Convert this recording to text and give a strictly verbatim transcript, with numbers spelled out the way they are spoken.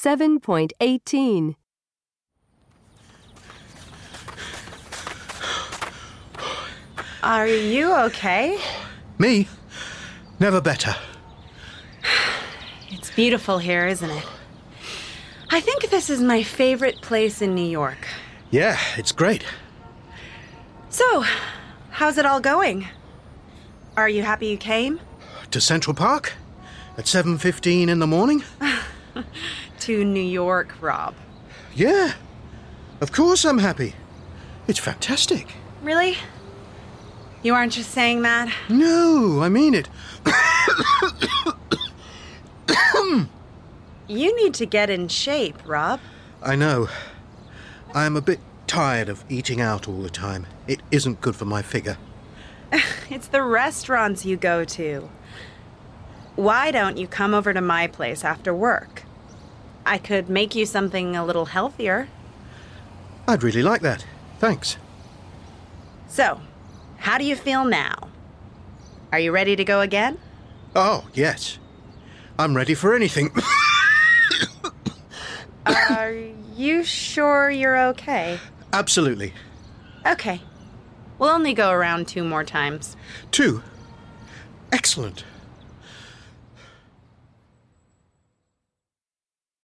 seven point eighteen. Are you okay? Me? Never better. It's beautiful here, isn't it? I think this is my favorite place in New York. Yeah, it's great. So, how's it all going? Are you happy you came? To Central Park? At seven fifteen in the morning? To New York, Rob. Yeah. Of course I'm happy. It's fantastic. Really? You aren't just saying that? No, I mean it. You need to get in shape, Rob. I know. I'm a bit tired of eating out all the time. It isn't good for my figure. It's the restaurants you go to. Why don't you come over to my place after work? I could make you something a little healthier. I'd really like that. Thanks. So, how do you feel now? Are you ready to go again? Oh, yes. I'm ready for anything. Are you sure you're okay? Absolutely. Okay. We'll only go around two more times. Two? Excellent.